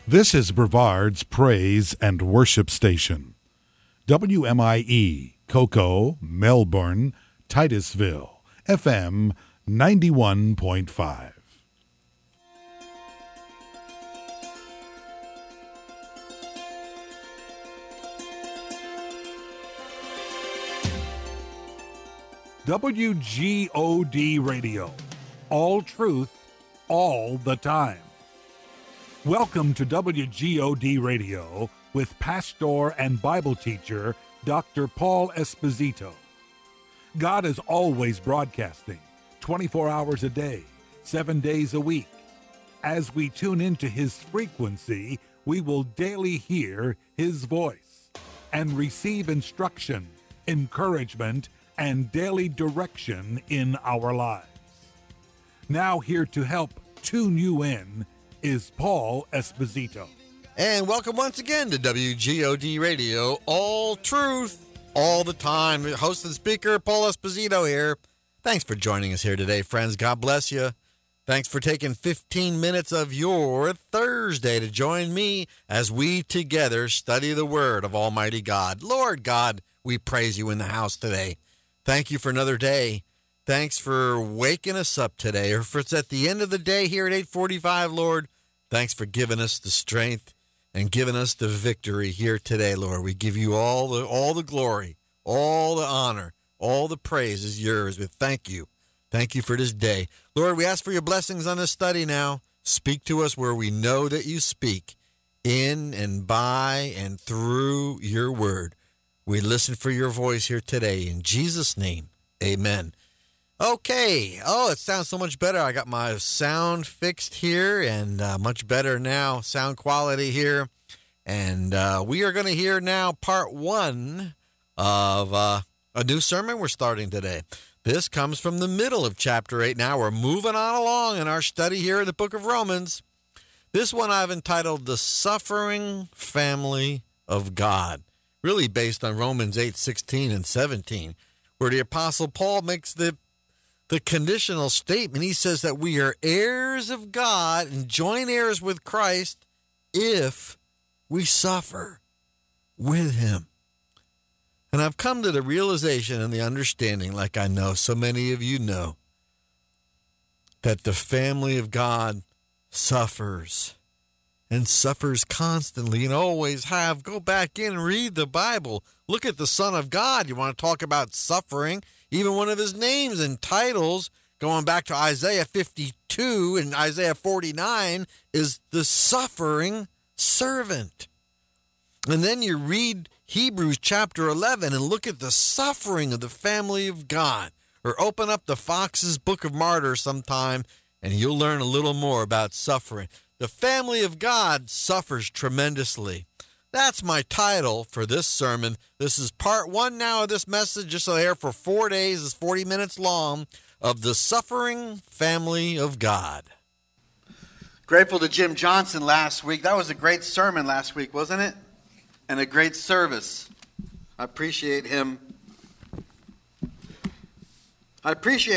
This is Brevard's Praise and Worship Station. WMIE, Cocoa, Melbourne, Titusville, FM 91.5. WGOD Radio. All truth, all the time. Welcome to WGOD Radio with pastor and Bible teacher Dr. Paul Esposito. God is always broadcasting 24 hours a day, 7 days a week. As we tune into his frequency, we will daily hear his voice and receive instruction, encouragement, and daily direction in our lives. Now here to help tune you in is Paul Esposito. And welcome once again to WGOD Radio, all truth, all the time. Host and speaker, Paul Esposito here. Thanks for joining us here today, friends. God bless you. Thanks for taking 15 minutes of your Thursday to join me as we together study the Word of Almighty God. Lord God, we praise you in the house today. Thank you for another day. Thanks for waking us up today, or if it's at the end of the day here at 8:45, Lord, thanks for giving us the strength and giving us the victory here today, Lord. We give you all the glory, all the honor, all the praise is yours. We thank you. Thank you for this day. Lord, we ask for your blessings on this study now. Speak to us where we know that you speak, in and by and through your word. We listen for your voice here today. In Jesus' name, amen. Okay. Oh, it sounds so much better. I got my sound fixed here and much better now, sound quality here. And we are going to hear now part one of a new sermon we're starting today. This comes from the middle of chapter 8 now. We're moving on along in our study here in the book of Romans. This one I've entitled The Suffering Family of God, really based on Romans 8:16 and 17, where the Apostle Paul makes the conditional statement. He says that we are heirs of God and joint heirs with Christ if we suffer with him. And I've come to the realization and the understanding, like I know so many of you know, that the family of God suffers and suffers constantly and always have. Go back in and read the Bible. Look at the Son of God. You want to talk about suffering? Even one of his names and titles, going back to Isaiah 52 and Isaiah 49, is the suffering servant. And then you read Hebrews chapter 11 and look at the suffering of the family of God. Or open up the Fox's Book of Martyrs sometime and you'll learn a little more about suffering. The family of God suffers tremendously. That's my title for this sermon. This is part one now of this message, just here for 4 days. It's 40 minutes long, of the suffering family of God. Grateful to Jim Johnson last week. That was a great sermon last week, wasn't it? And a great service. I appreciate him. I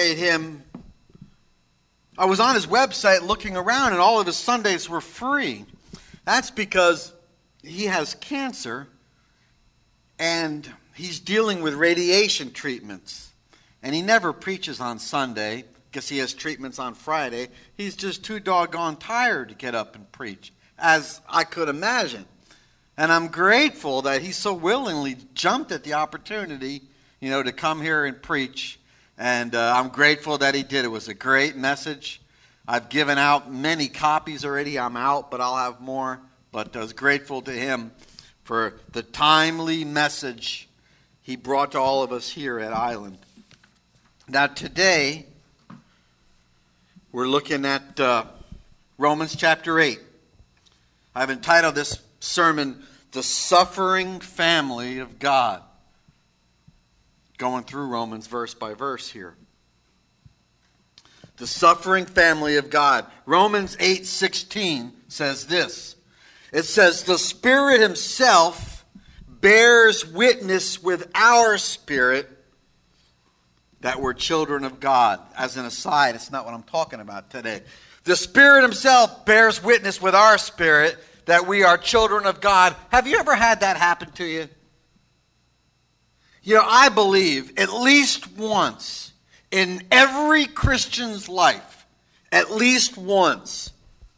was on his website looking around, and all of his Sundays were free. That's because he has cancer, and he's dealing with radiation treatments. And he never preaches on Sunday because he has treatments on Friday. He's just too doggone tired to get up and preach, as I could imagine. And I'm grateful that he so willingly jumped at the opportunity, to come here and preach. And I'm grateful that he did. It was a great message. I've given out many copies already. I'm out, but I'll have more. But I was grateful to him for the timely message he brought to all of us here at Island. Now today, we're looking at Romans chapter 8. I've entitled this sermon, The Suffering Family of God. Going through Romans verse by verse here. The suffering family of God. Romans 8:16 says this. It says, the Spirit himself bears witness with our spirit that we're children of God. As an aside, it's not what I'm talking about today. The Spirit himself bears witness with our spirit that we are children of God. Have you ever had that happen to you? You know, I believe at least once in every Christian's life, at least once,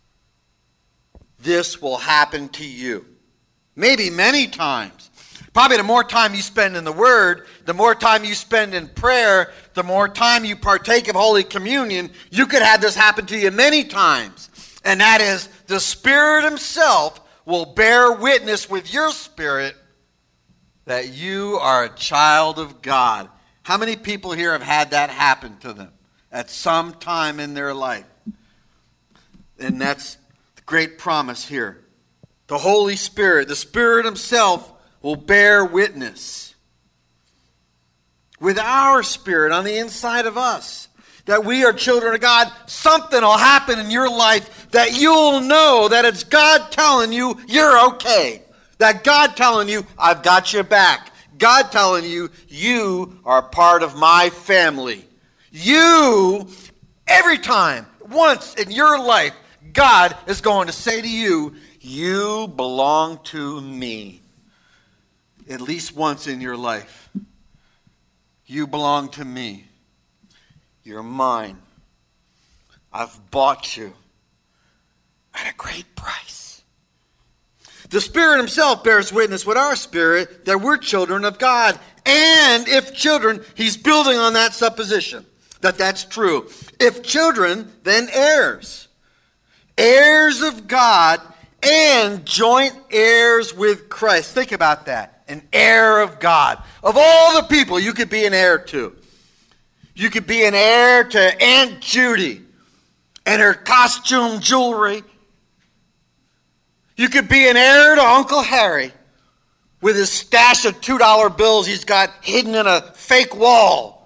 this will happen to you. Maybe many times. Probably the more time you spend in the Word, the more time you spend in prayer, the more time you partake of Holy Communion, you could have this happen to you many times. And that is, the Spirit Himself will bear witness with your spirit that you are a child of God. How many people here have had that happen to them at some time in their life? And that's the great promise here. The Holy Spirit, the Spirit Himself will bear witness with our spirit on the inside of us that we are children of God. Something will happen in your life that you'll know that it's God telling you you're okay. That God telling you, I've got your back. God telling you, you are part of my family. You, every time, once in your life, God is going to say to you, you belong to me. At least once in your life. You belong to me. You're mine. I've bought you at a great price. The Spirit Himself bears witness with our spirit that we're children of God. And if children, He's building on that supposition that that's true. If children, then heirs. Heirs of God and joint heirs with Christ. Think about that. An heir of God. Of all the people you could be an heir to. You could be an heir to Aunt Judy and her costume jewelry. You could be an heir to Uncle Harry with his stash of $2 bills he's got hidden in a fake wall.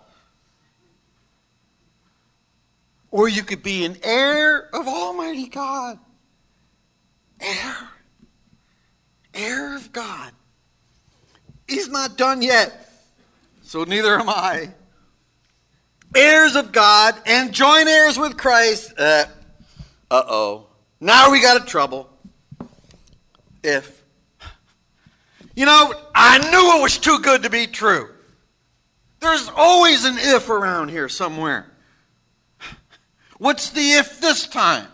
Or you could be an heir of Almighty God. Heir. Heir of God. He's not done yet. So neither am I. Heirs of God and joint heirs with Christ. Uh-oh. Now we got a trouble. If. You know, I knew it was too good to be true. There's always an if around here somewhere. What's the if this time?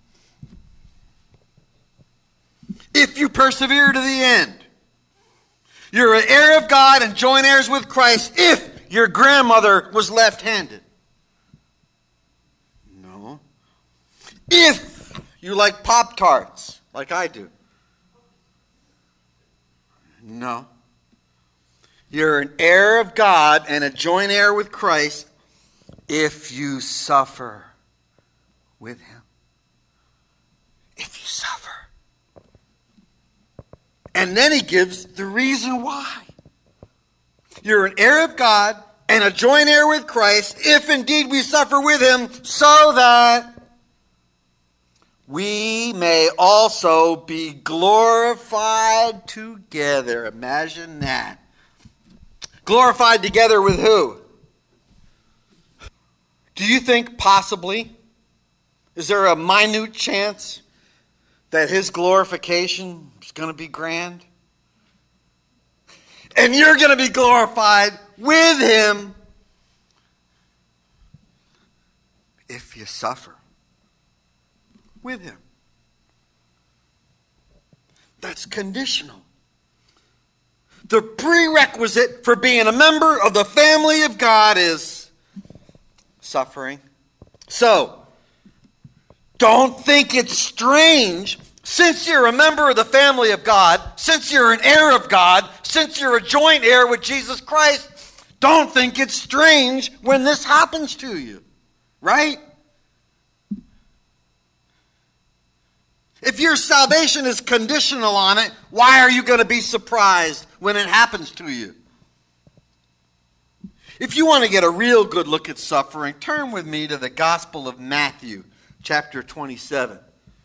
If you persevere to the end. You're an heir of God and joint heirs with Christ if your grandmother was left-handed. No. If you like Pop-Tarts, like I do. No. You're an heir of God and a joint heir with Christ if you suffer with Him. If you suffer. And then He gives the reason why. You're an heir of God and a joint heir with Christ if indeed we suffer with Him, so that we may also be glorified together. Imagine that. Glorified together with who? Do you think possibly, is there a minute chance that His glorification is going to be grand? And you're going to be glorified with Him if you suffer with Him. That's conditional. The prerequisite for being a member of the family of God is suffering. So, don't think it's strange. Since you're a member of the family of God, since you're an heir of God, since you're a joint heir with Jesus Christ, don't think it's strange when this happens to you. Right? If your salvation is conditional on it, why are you going to be surprised when it happens to you? If you want to get a real good look at suffering, turn with me to the Gospel of Matthew, chapter 27.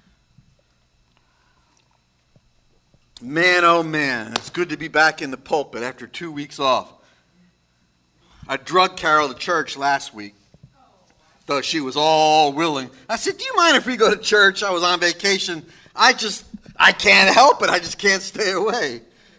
Man, oh man, it's good to be back in the pulpit after 2 weeks off. I drug Carol to church last week, though she was all willing. I said, do you mind if we go to church? I was on vacation. I I can't help it. I just can't stay away.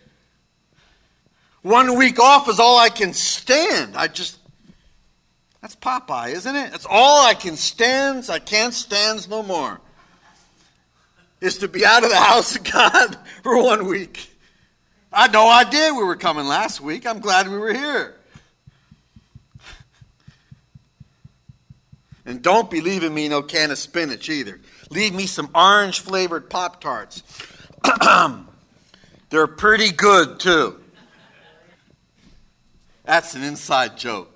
1 week off is all I can stand. That's Popeye, isn't it? That's all I can stand. I can't stand no more. Is to be out of the house of God for 1 week. I had no idea we were coming last week. I'm glad we were here. And don't be leaving me no can of spinach either. Leave me some orange-flavored Pop-Tarts. They're pretty good, too. That's an inside joke.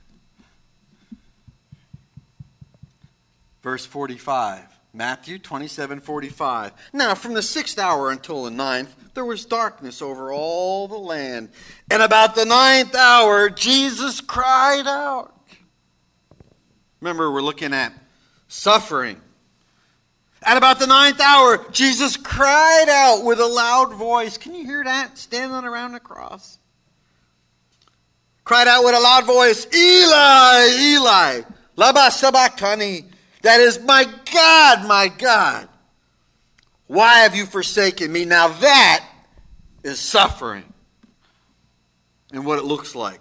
Verse 45. Matthew 27:45. Now from the 6th hour until the 9th, there was darkness over all the land. And about the 9th hour, Jesus cried out. Remember, we're looking at suffering. At about the 9th hour, Jesus cried out with a loud voice. Can you hear that? Standing around the cross. Cried out with a loud voice, Eli, Eli, lama sabachthani. That is, my God, why have you forsaken me? Now that is suffering and what it looks like.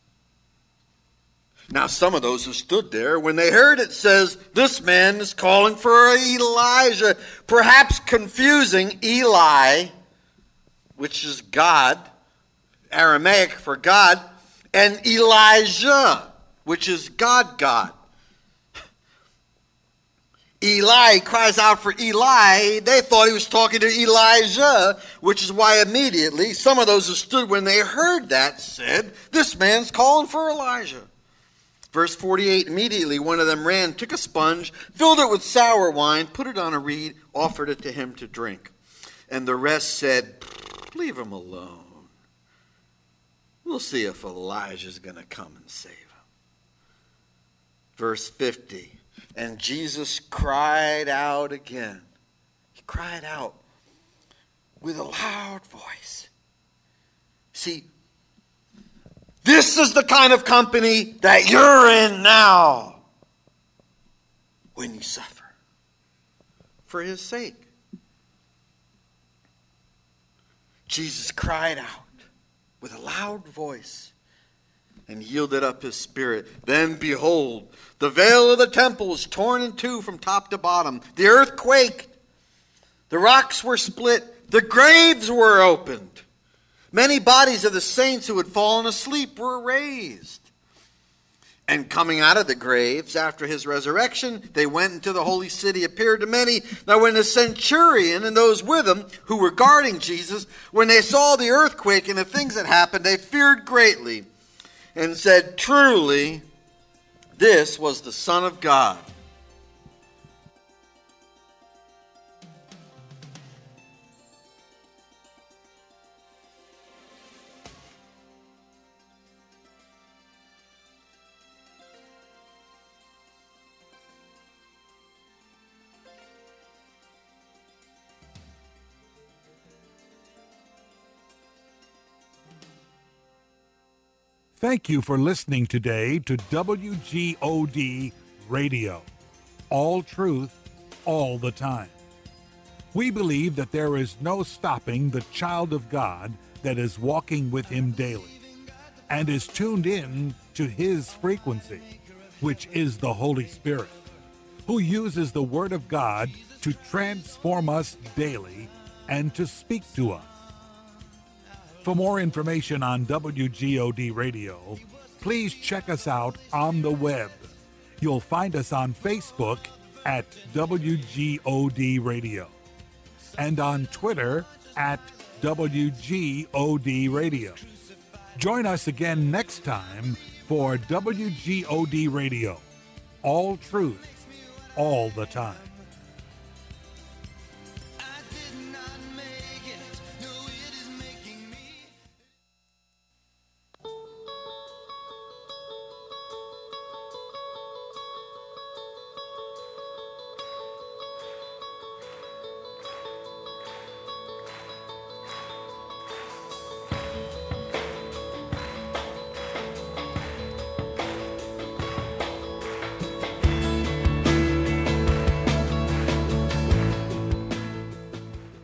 Now some of those who stood there, when they heard it, says, this man is calling for Elijah, perhaps confusing Eli, which is God, Aramaic for God, and Elijah, which is God. Eli cries out for Eli. They thought he was talking to Elijah, which is why immediately some of those who stood when they heard that said, this man's calling for Elijah. Verse 48, immediately one of them ran, took a sponge, filled it with sour wine, put it on a reed, offered it to him to drink. And the rest said, leave him alone. We'll see if Elijah's going to come and save him. Verse 50. And Jesus cried out again. He cried out with a loud voice. See, this is the kind of company that you're in now when you suffer for his sake. Jesus cried out with a loud voice and yielded up his spirit. Then behold, the veil of the temple was torn in two from top to bottom. The earth quaked. The rocks were split. The graves were opened. Many bodies of the saints who had fallen asleep were raised. And coming out of the graves after his resurrection, they went into the holy city, appeared to many. Now when the centurion and those with him who were guarding Jesus, when they saw the earthquake and the things that happened, they feared greatly and said, truly, this was the Son of God. Thank you for listening today to WGOD Radio. All truth, all the time. We believe that there is no stopping the child of God that is walking with him daily and is tuned in to his frequency, which is the Holy Spirit, who uses the Word of God to transform us daily and to speak to us. For more information on WGOD Radio, please check us out on the web. You'll find us on Facebook at WGOD Radio and on Twitter at WGOD Radio. Join us again next time for WGOD Radio. All truth, all the time.